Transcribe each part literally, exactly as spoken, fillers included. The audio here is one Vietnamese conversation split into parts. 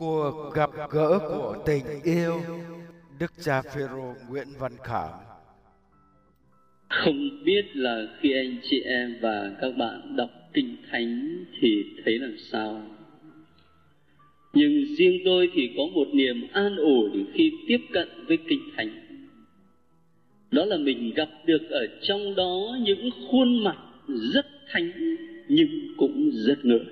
Cuộc gặp gỡ của tình yêu. Đức cha Phêrô Nguyễn Văn Khảm. Không biết là khi anh chị em và các bạn đọc Kinh Thánh thì thấy làm sao, nhưng riêng tôi thì có một niềm an ủi khi tiếp cận với Kinh Thánh. Đó là mình gặp được ở trong đó những khuôn mặt rất thánh nhưng cũng rất người.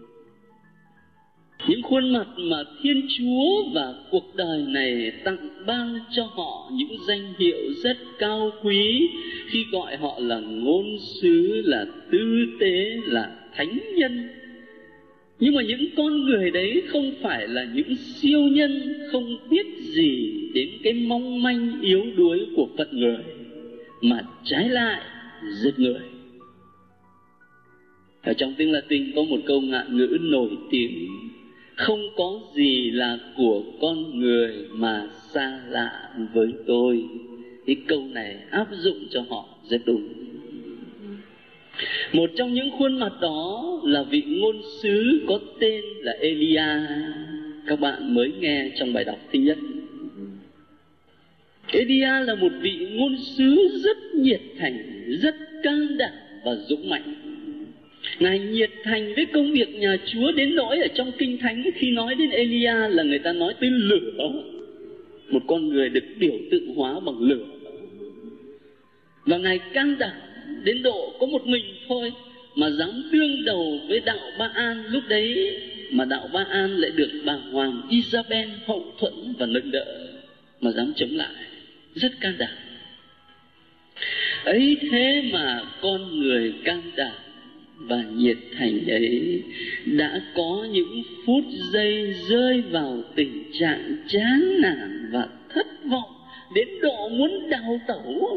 Những khuôn mặt mà Thiên Chúa và cuộc đời này tặng ban cho họ những danh hiệu rất cao quý khi gọi họ là ngôn sứ, là tư tế, là thánh nhân. Nhưng mà những con người đấy không phải là những siêu nhân, không biết gì đến cái mong manh yếu đuối của phận người, mà trái lại giết người. Ở trong tiếng Latin có một câu ngạn ngữ nổi tiếng: không có gì là của con người mà xa lạ với tôi. Cái câu này áp dụng cho họ rất đúng. Một trong những khuôn mặt đó là vị ngôn sứ có tên là Elia. Các bạn mới nghe trong bài đọc thứ nhất. Elia là một vị ngôn sứ rất nhiệt thành, rất can đảm và dũng mạnh. Ngài nhiệt thành với công việc nhà Chúa đến nỗi ở trong Kinh Thánh khi nói đến Elia là người ta nói tới lửa. Một con người được biểu tượng hóa bằng lửa. Và Ngài can đảm đến độ có một mình thôi mà dám đương đầu với đạo Ba-an lúc đấy, mà đạo Ba-an lại được bà hoàng Isabel hậu thuẫn và nâng đỡ, mà dám chống lại. Rất can đảm. Ấy thế mà con người can đảm và nhiệt thành ấy đã có những phút giây rơi vào tình trạng chán nản và thất vọng đến độ muốn đào tẩu.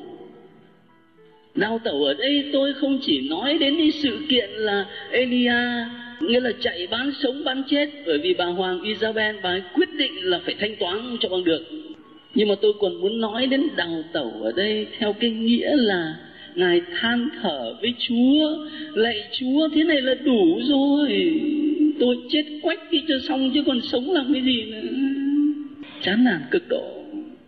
Đào tẩu ở đây tôi không chỉ nói đến cái sự kiện là Elia, nghĩa là chạy bán sống bán chết, bởi vì bà hoàng Isabel bà ấy quyết định là phải thanh toán cho bằng được. Nhưng mà tôi còn muốn nói đến đào tẩu ở đây theo cái nghĩa là Ngài than thở với Chúa: lạy Chúa, thế này là đủ rồi, tôi chết quách đi cho xong chứ còn sống làm cái gì nữa. Chán nản cực độ.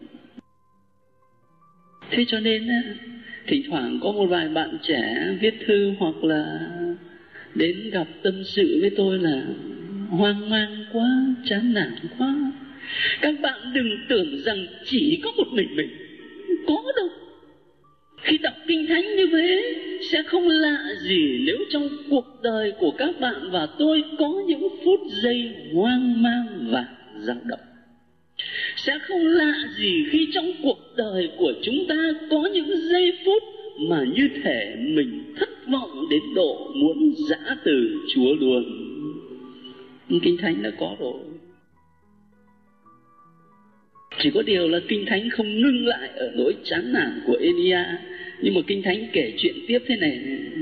Thế cho nên thỉnh thoảng có một vài bạn trẻ viết thư hoặc là đến gặp tâm sự với tôi là hoang mang quá, chán nản quá. Các bạn đừng tưởng rằng chỉ có một mình mình, có đâu. Khi đọc Kinh Thánh như thế, sẽ không lạ gì nếu trong cuộc đời của các bạn và tôi có những phút giây hoang mang và dao động. Sẽ không lạ gì khi trong cuộc đời của chúng ta có những giây phút mà như thể mình thất vọng đến độ muốn giã từ Chúa luôn. Kinh Thánh đã có rồi. Chỉ có điều là Kinh Thánh không ngưng lại ở nỗi chán nản của Elia. Nhưng mà Kinh Thánh kể chuyện tiếp thế này: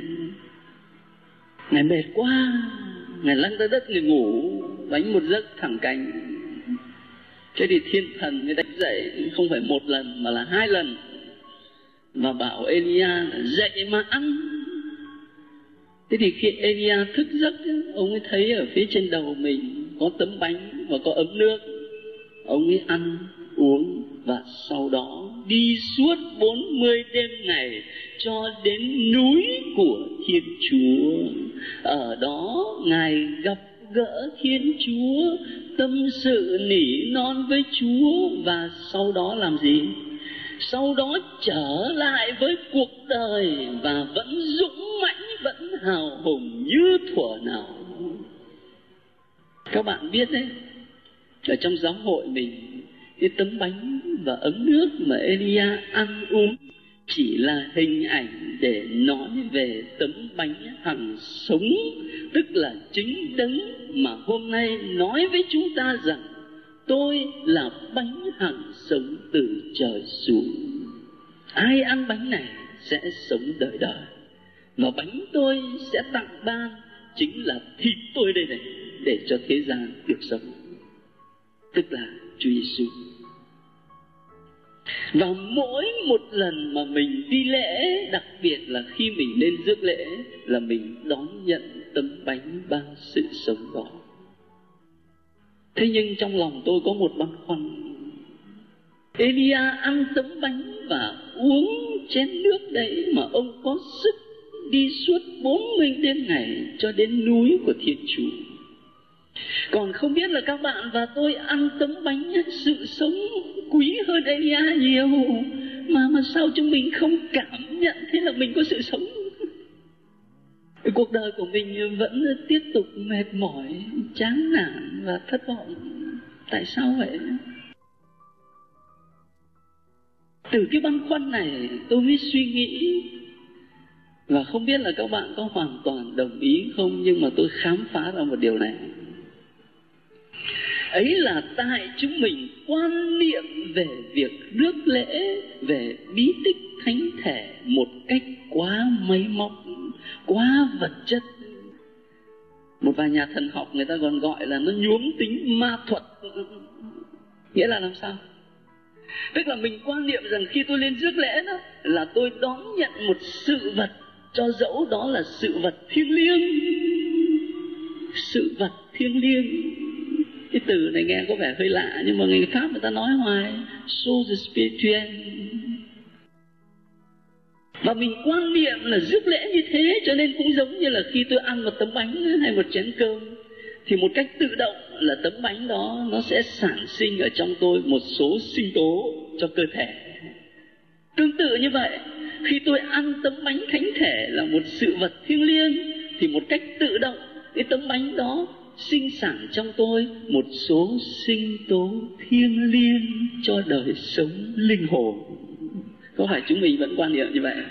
Ngài mệt quá, Ngài lăn ra đất, Ngài ngủ, đánh một giấc thẳng cánh. Thế thì thiên thần mới đánh dậy, không phải một lần mà là hai lần, và bảo Elia dậy mà ăn. Thế thì khi Elia thức giấc, ông ấy thấy ở phía trên đầu mình có tấm bánh và có ấm nước. Ông ấy ăn, uống và sau đó đi suốt bốn mươi đêm ngày cho đến núi của Thiên Chúa. Ở đó Ngài gặp gỡ Thiên Chúa, tâm sự nỉ non với Chúa, và sau đó làm gì? Sau đó trở lại với cuộc đời và vẫn dũng mãnh, vẫn hào hùng như thuở nào. Các bạn biết đấy, ở trong giáo hội mình, cái tấm bánh và ấm nước mà Elia ăn uống chỉ là hình ảnh để nói về tấm bánh hằng sống, tức là chính đấng mà hôm nay nói với chúng ta rằng tôi là bánh hằng sống từ trời xuống. Ai ăn bánh này sẽ sống đời đời, và bánh tôi sẽ tặng ban chính là thịt tôi đây này, để cho thế gian được sống, tức là Chúa Giêsu. Và mỗi một lần mà mình đi lễ, đặc biệt là khi mình lên rước lễ, là mình đón nhận tấm bánh ban sự sống đó. Thế nhưng trong lòng tôi có một băn khoăn. Elia ăn tấm bánh và uống chén nước đấy mà ông có sức đi suốt bốn mươi đêm ngày cho đến núi của Thiên Chúa. Còn không biết là các bạn và tôi ăn tấm bánh sự sống quý hơn Elia nhiều, mà mà sao chúng mình không cảm nhận thế là mình có sự sống? Cuộc đời của mình vẫn tiếp tục mệt mỏi, chán nản và thất vọng. Tại sao vậy? Từ cái băn khoăn này tôi mới suy nghĩ, và không biết là các bạn có hoàn toàn đồng ý không, nhưng mà tôi khám phá ra một điều này. Ấy là tại chúng mình quan niệm về việc rước lễ, về bí tích thánh thể một cách quá máy móc, quá vật chất. Một vài nhà thần học người ta còn gọi là nó nhuốm tính ma thuật. Nghĩa là làm sao? Tức là mình quan niệm rằng khi tôi lên rước lễ đó là tôi đón nhận một sự vật, cho dẫu đó là sự vật thiêng liêng. Sự vật thiêng liêng, cái từ này nghe có vẻ hơi lạ, nhưng mà người Pháp người ta nói hoài, chose spirituelle. Và mình quan niệm là rước lễ như thế, cho nên cũng giống như là khi tôi ăn một tấm bánh hay một chén cơm, thì một cách tự động là tấm bánh đó nó sẽ sản sinh ở trong tôi một số sinh tố cho cơ thể. Tương tự như vậy, khi tôi ăn tấm bánh thánh thể là một sự vật thiêng liêng, thì một cách tự động cái tấm bánh đó sinh sản trong tôi một số sinh tố thiêng liêng cho đời sống linh hồn. Có phải chúng mình vẫn quan niệm như vậy?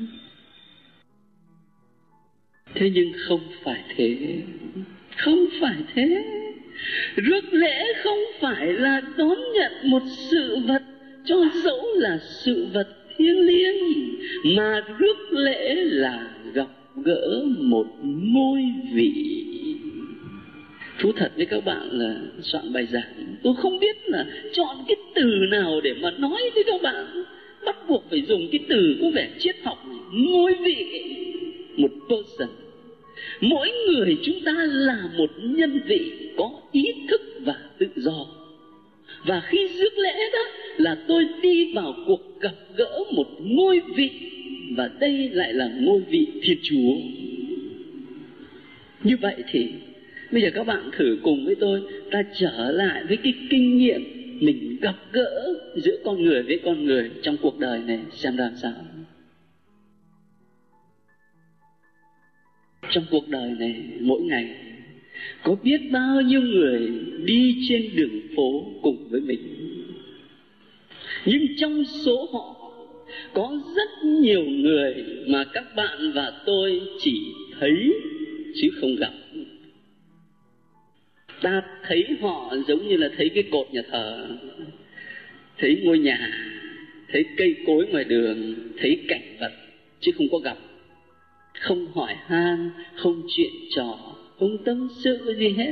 Thế nhưng không phải thế. Không phải thế. Rước lễ không phải là đón nhận một sự vật cho dẫu là sự vật thiêng liêng, mà rước lễ là gặp gỡ một ngôi vị. Thú thật với các bạn là soạn bài giảng, tôi không biết là chọn cái từ nào để mà nói với các bạn. Bắt buộc phải dùng cái từ có vẻ triết học này, ngôi vị, một person. Mỗi người chúng ta là một nhân vị có ý thức và tự do. Và khi rước lễ đó là tôi đi vào cuộc gặp gỡ một ngôi vị, và đây lại là ngôi vị Thiên Chúa. Như vậy thì bây giờ các bạn thử cùng với tôi, ta trở lại với cái kinh nghiệm mình gặp gỡ giữa con người với con người trong cuộc đời này xem ra sao. Trong cuộc đời này mỗi ngày có biết bao nhiêu người đi trên đường phố cùng với mình, nhưng trong số họ có rất nhiều người mà các bạn và tôi chỉ thấy chứ không gặp. Ta thấy họ giống như là thấy cái cột nhà thờ, thấy ngôi nhà, thấy cây cối ngoài đường, thấy cảnh vật, chứ không có gặp. Không hỏi han, không chuyện trò, không tâm sự gì hết.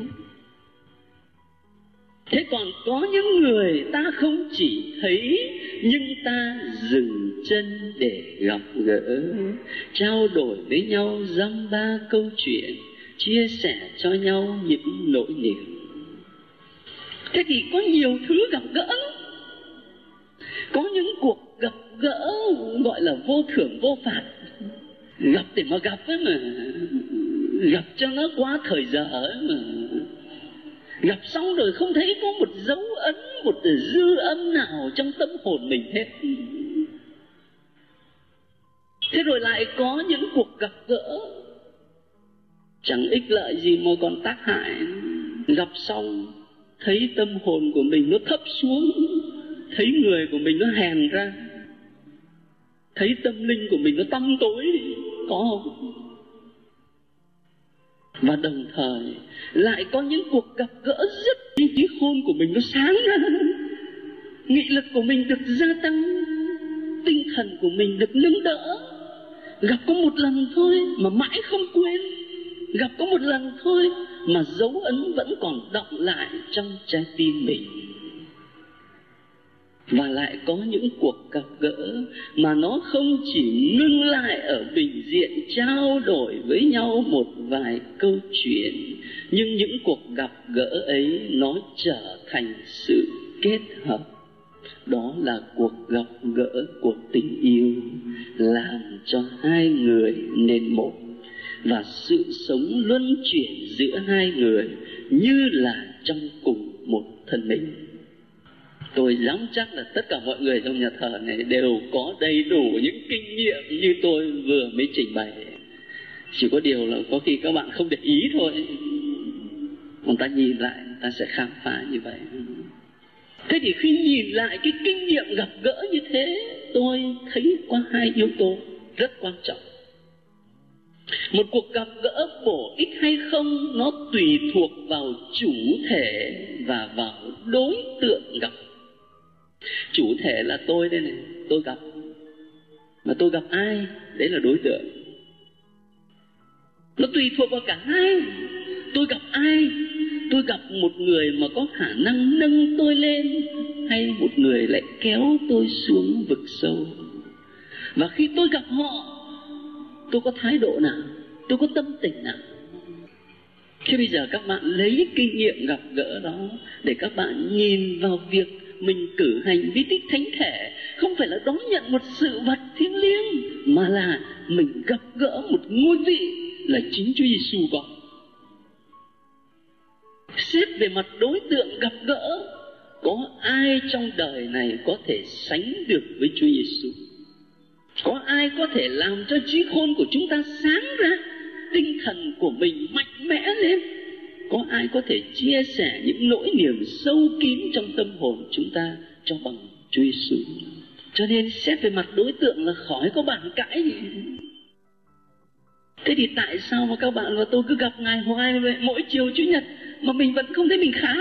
Thế còn có những người ta không chỉ thấy, nhưng ta dừng chân để gặp gỡ, trao đổi với nhau dăm ba câu chuyện, chia sẻ cho nhau những nỗi niềm. Thế thì có nhiều thứ gặp gỡ. Có những cuộc gặp gỡ gọi là vô thưởng vô phạt. Gặp để mà gặp ấy mà, gặp cho nó quá thời giờ ấy mà. Gặp xong rồi không thấy có một dấu ấn, một dư âm nào trong tâm hồn mình hết. Thế rồi lại có những cuộc gặp gỡ chẳng ích lợi gì mà còn tác hại. Gặp xong thấy tâm hồn của mình nó thấp xuống, thấy người của mình nó hèn ra, thấy tâm linh của mình nó tăm tối, có không? Và đồng thời lại có những cuộc gặp gỡ rất trí khôn của mình nó sáng ra, nghị lực của mình được gia tăng, tinh thần của mình được nâng đỡ. Gặp có một lần thôi mà mãi không quên, gặp có một lần thôi mà dấu ấn vẫn còn đọng lại trong trái tim mình. Và lại có những cuộc gặp gỡ mà nó không chỉ ngưng lại ở bình diện trao đổi với nhau một vài câu chuyện, nhưng những cuộc gặp gỡ ấy nó trở thành sự kết hợp. Đó là cuộc gặp gỡ của tình yêu, làm cho hai người nên một, và sự sống luân chuyển giữa hai người như là trong cùng một thân mình. Tôi dám chắc là tất cả mọi người trong nhà thờ này đều có đầy đủ những kinh nghiệm như tôi vừa mới trình bày. Chỉ có điều là có khi các bạn không để ý thôi. Còn ta nhìn lại, ta sẽ khám phá như vậy. Thế thì khi nhìn lại cái kinh nghiệm gặp gỡ như thế, tôi thấy có hai yếu tố rất quan trọng. Một cuộc gặp gỡ bổ ích hay không, nó tùy thuộc vào chủ thể và vào đối tượng gặp. Chủ thể là tôi đây này, tôi gặp. Mà tôi gặp ai? Đấy là đối tượng. Nó tùy thuộc vào cả hai. Tôi gặp ai? Tôi gặp một người mà có khả năng nâng tôi lên, hay một người lại kéo tôi xuống vực sâu? Và khi tôi gặp họ, tôi có thái độ nào? Tôi có tâm tình nào? Thế bây giờ các bạn lấy kinh nghiệm gặp gỡ đó để các bạn nhìn vào việc mình cử hành vi tích thánh thể, không phải là đón nhận một sự vật thiêng liêng, mà là mình gặp gỡ một ngôi vị là chính Chúa Giêsu có. Xét về mặt đối tượng gặp gỡ, có ai trong đời này có thể sánh được với Chúa Giêsu? Có ai có thể làm cho trí khôn của chúng ta sáng ra, tinh thần của mình mạnh mẽ lên? Có ai có thể chia sẻ những nỗi niềm sâu kín trong tâm hồn chúng ta cho bằng Chúa Giêsu? Cho nên xét về mặt đối tượng là khỏi có bàn cãi gì. Thế thì tại sao mà các bạn và tôi cứ gặp Ngài hoài vậy, mỗi chiều Chủ nhật mà mình vẫn không thấy mình khá?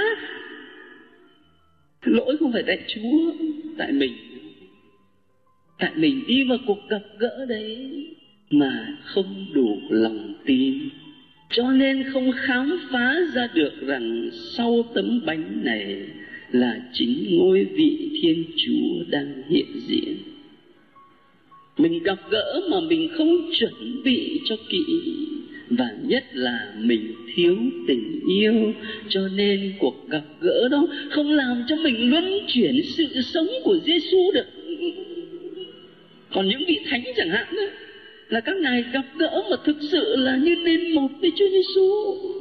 Lỗi không phải tại Chúa, tại mình. Tại mình đi vào cuộc gặp gỡ đấy mà không đủ lòng tin, cho nên không khám phá ra được rằng sau tấm bánh này là chính ngôi vị Thiên Chúa đang hiện diện. Mình gặp gỡ mà mình không chuẩn bị cho kỹ, và nhất là mình thiếu tình yêu, cho nên cuộc gặp gỡ đó không làm cho mình luân chuyển sự sống của Giêsu được. Còn những vị thánh chẳng hạn đó, là các ngài gặp gỡ mà thực sự là như nên một với Chúa Giêsu.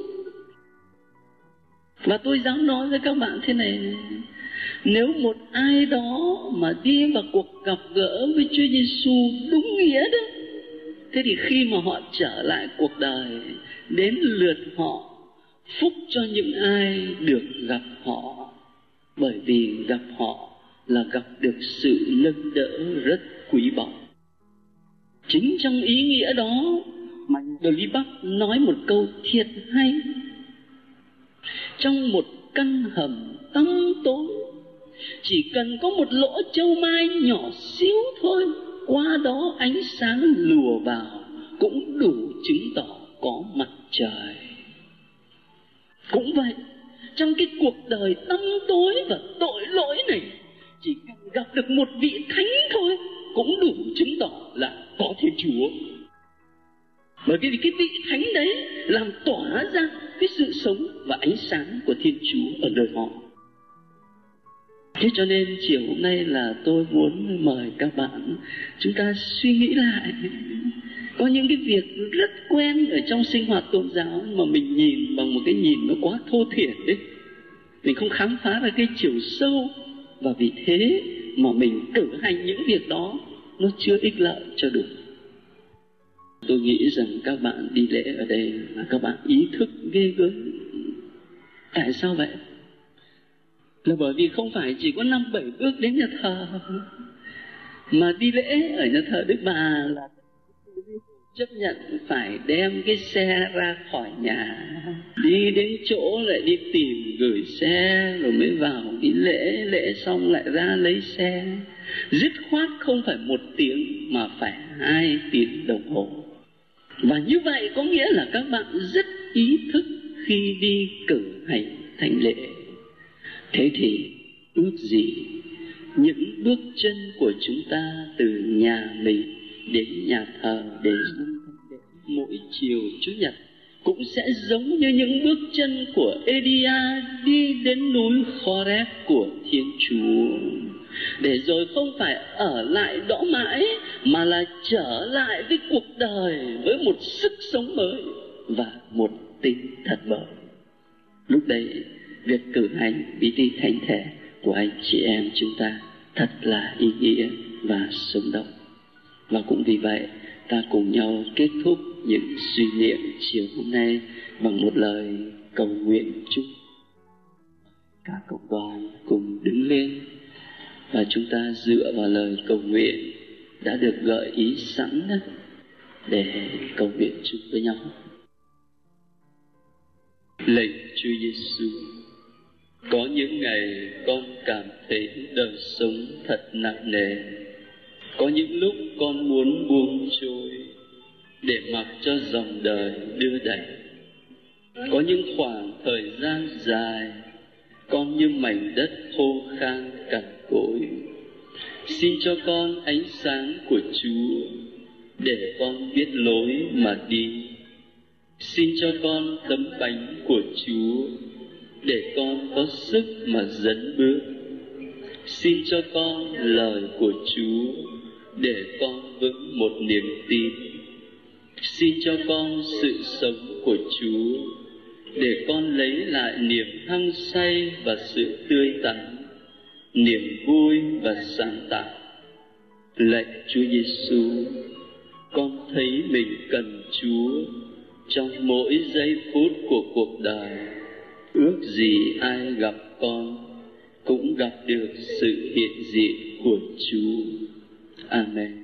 Và tôi dám nói với các bạn thế này, nếu một ai đó mà đi vào cuộc gặp gỡ với Chúa Giêsu đúng nghĩa đó, thế thì khi mà họ trở lại cuộc đời, đến lượt họ phúc cho những ai được gặp họ, bởi vì gặp họ là gặp được sự nâng đỡ rất quý báu. Chính trong ý nghĩa đó mà Lý Bắc nói một câu thiệt hay: trong một căn hầm tăm tối, chỉ cần có một lỗ châu mai nhỏ xíu thôi, qua đó ánh sáng lùa vào cũng đủ chứng tỏ có mặt trời. Cũng vậy, trong cái cuộc đời tăm tối và tội lỗi này, chỉ cần gặp được một vị thánh thôi cũng đủ chứng tỏ là có Thiên Chúa. Bởi vì cái vị thánh đấy làm tỏa ra cái sự sống và ánh sáng của Thiên Chúa ở đời họ. Thế cho nên chiều hôm nay là tôi muốn mời các bạn chúng ta suy nghĩ lại. Có những cái việc rất quen ở trong sinh hoạt tôn giáo mà mình nhìn bằng một cái nhìn nó quá thô thiển đấy. Mình không khám phá ra cái chiều sâu, và vì thế mà mình cử hành những việc đó nó chưa ích lợi cho đủ. Tôi nghĩ rằng các bạn đi lễ ở đây là các bạn ý thức ghê gớm. Tại sao vậy? Là bởi vì không phải chỉ có năm bảy bước đến nhà thờ, mà đi lễ ở nhà thờ Đức Bà là chấp nhận phải đem cái xe ra khỏi nhà, đi đến chỗ lại đi tìm gửi xe rồi mới vào đi lễ, lễ xong lại ra lấy xe. Dứt khoát không phải một tiếng mà phải hai tiếng đồng hồ. Và như vậy có nghĩa là các bạn rất ý thức khi đi cử hành thánh lễ. Thế thì ước gì những bước chân của chúng ta từ nhà mình đến nhà thờ để dâng thánh lễ mỗi chiều Chủ nhật cũng sẽ giống như những bước chân của Elia đi đến núi Horeb của Thiên Chúa, để rồi không phải ở lại đó mãi mà là trở lại với cuộc đời với một sức sống mới và một tinh thần mới. Lúc đấy việc cử hành bí tích thánh thể của anh chị em chúng ta thật là ý nghĩa và sống động. Và cũng vì vậy ta cùng nhau kết thúc những suy niệm chiều hôm nay bằng một lời cầu nguyện chung. Cả cộng đoàn cùng đứng lên và chúng ta dựa vào lời cầu nguyện đã được gợi ý sẵn để cầu nguyện chung với nhau. Lạy Chúa Giêsu, có những ngày con cảm thấy đời sống thật nặng nề. Có những lúc con muốn buông trôi để mặc cho dòng đời đưa đẩy. Có những khoảng thời gian dài con như mảnh đất khô khan cằn cỗi. Xin cho con ánh sáng của Chúa để con biết lối mà đi. Xin cho con tấm bánh của Chúa để con có sức mà dẫn bước. Xin cho con lời của Chúa để con vững một niềm tin. Xin cho con sự sống của Chúa để con lấy lại niềm hăng say và sự tươi tắn, niềm vui và sáng tạo. Lạy Chúa Giêsu, con thấy mình cần Chúa trong mỗi giây phút của cuộc đời. Ước gì ai gặp con cũng gặp được sự hiện diện của Chúa. Amen.